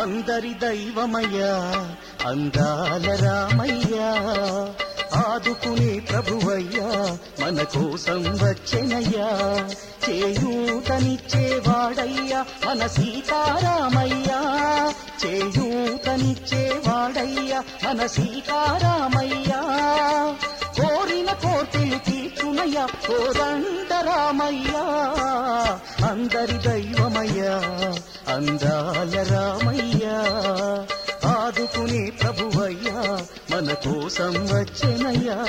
అందరి దైవమయ్యా అందాల రామయ్యా ఆదుకునే ప్రభువయ్యా మన కోసం వచ్చెనయ్యా చేయూతనిచ్చేవాడయ్యా మన సీతారామయ్యా చేయూతనిచ్చేవాడయ్యా మన సీతారామయ్యా కోరిన కోర్కెలు తీర్చునయ్యా కోదండరామయ్యా అందరి దైవమయ్యా అందాల రామయ్యా ఆదుకునే ప్రభువయ్యా మన కోసం వచ్చెనయ్యా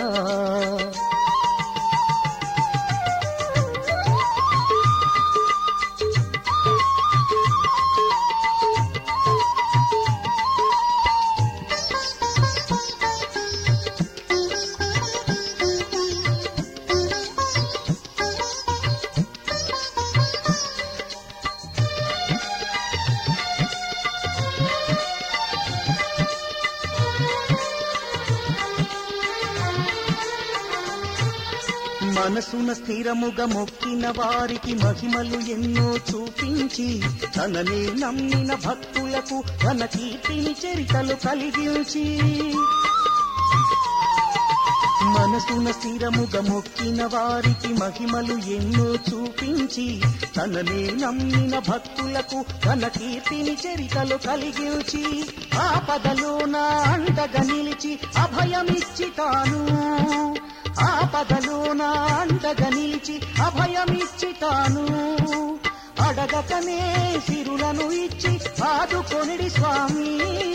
మనసున స్థిరముగా మొక్కిన వారికి మహిమలు ఎన్నో చూపించి తననే నమ్మిన భక్తులకు తన కీర్తిని చరితలు కలిగించి మనసున స్థిరముగా మొక్కిన వారికి మహిమలు ఎన్నో చూపించి తననే నమ్మిన భక్తులకు తన కీర్తిని చరితలు కలిగించి ఆపదలో నా అండగా నిలిచి అభయమిచ్చి తాను ఆపదలో నా అండగా నిలిచి అభయమిచ్చి తాను అడగకనే సిరులను ఇచ్చి ఆదుకొనిడి స్వామి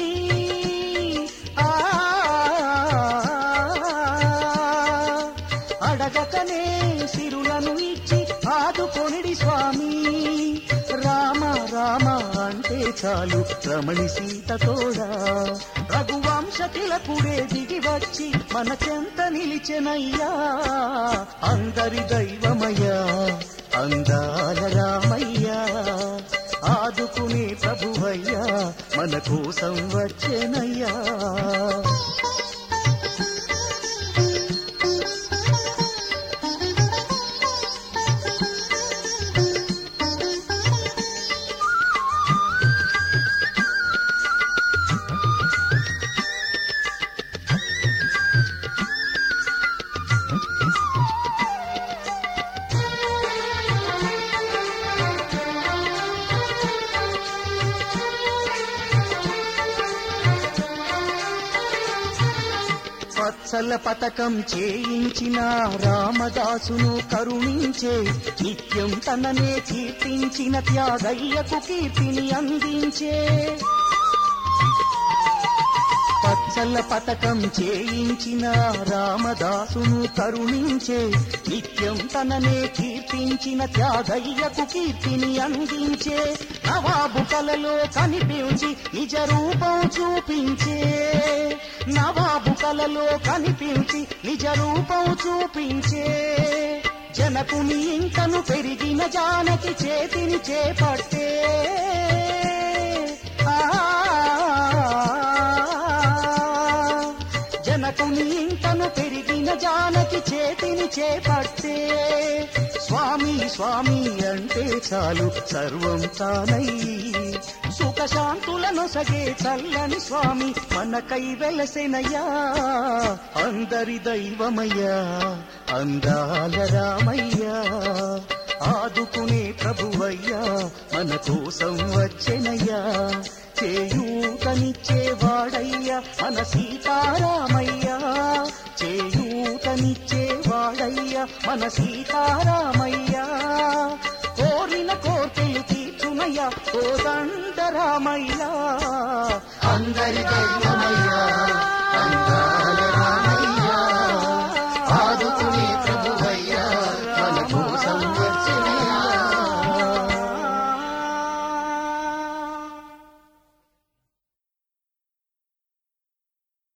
అడగకనే సిరులను ఇచ్చి ఆదుకొనిడి స్వామి రామ రామ అంటే చాలు రమణి సీత తోడా రఘువంశ తిలకుడే దిగి వచ్చి మన చెంత నిలిచెనయ్యా అందరి దైవమయ్యా అందాల రామయ్యా ఆదుకునే ప్రభువయ్యా మన కోసం వచ్చెనయ్యా వత్సల పతకం చేయించిన రామదాసును కరుణించే నిత్యం తననే కీర్తించిన త్యాగయ్యకు కీర్తిని అందించే వత్సల పతకం చేయించిన రామదాసును కరుణించే నిత్యం తననే కీర్తించిన త్యాగయ్యకు కీర్తిని అందించే నవాబు కలలో కనిపించి నిజ రూపం చూపించే నవాబు కలలో కనిపించి నిజ రూపం చూపించే జనకుని ఇంకను పెరిగిన జానకి చేతిని చేపట్టే జనకుని ఇంకను పెరిగిన జానకి చేతిని చేపట్టే స్వామి స్వామి అంటే చాలు సర్వం తానై సుఖశాంతులను సగే చల్లని స్వామి మనకై వెలసెనయ్యా అందరి దైవమయ్యా అందాల రామయ్యా ఆదుకునే ప్రభువయ్యా మన కోసం వచ్చెనయ్యా చేయూతనిచ్చేవాడయ్యా మన సీతారామయ్యా చేయూతనిచ్చేవాడయ్యా మన సీతారామయ్యా కోరిన కోర్కెలు తీర్చునయ్యా కోదండరామయ్యా అందరి దైవమయ్యా